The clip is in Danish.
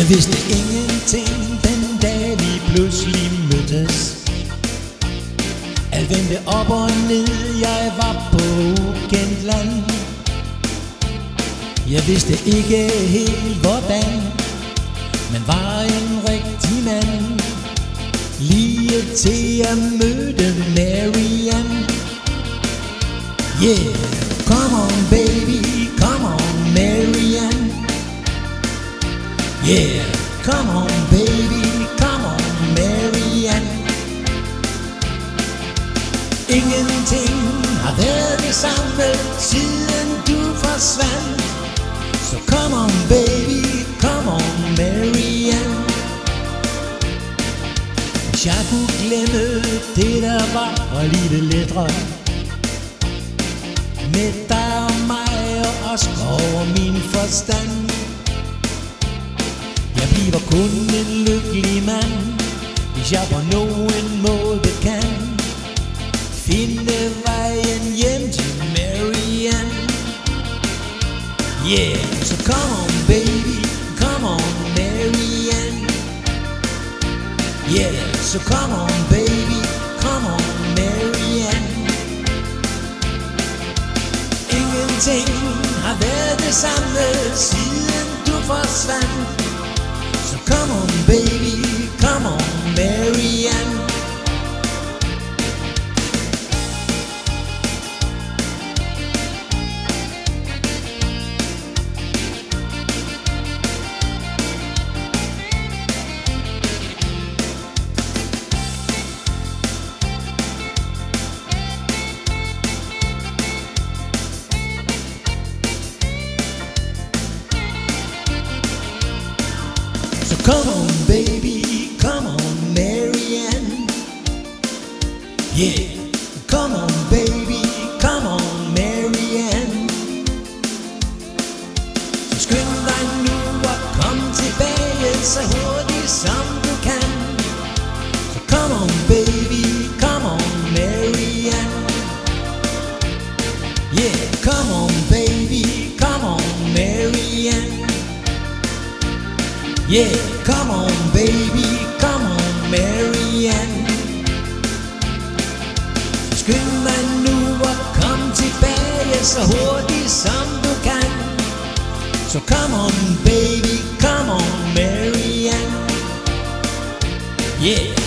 Jeg vidste ingenting den dag vi pludselig mødtes. Alt vendte op og ned, jeg var på ukendt land. Jeg vidste ikke helt hvordan, men var en rigtig mand. Lige til jeg mødte Marianne. Yeah, come on baby, come on Marianne. Yeah, come on baby, come on Marianne. Ingenting har været det samme siden du forsvandt. Så come on baby, come on Marianne. Hvis jeg kunne glemme det der var livet lettere med dig og mig og os over min forstand. Jeg bliver kun en lykkelig mand, hvis jeg på nogen måde kan finde vejen hjem til Marianne. Yeah, so come on baby, come on Marianne. Yeah, so come on baby, come on Marianne. Ingenting har været det samme siden du forsvandt. So come on baby, come on Marianne. Come on baby, come on Marianne. Yeah, come on baby, come on Marianne. Så skynd dig nu og kom tilbage så hurtigt som du kan. Så come on baby, come on Marianne. Yeah, come on baby, come on Marianne. Yeah, come on baby, come on Marianne. Skynd dig nu og kom tilbage så hurtigt som du kan. Så come on baby, come on Marianne. Yeah.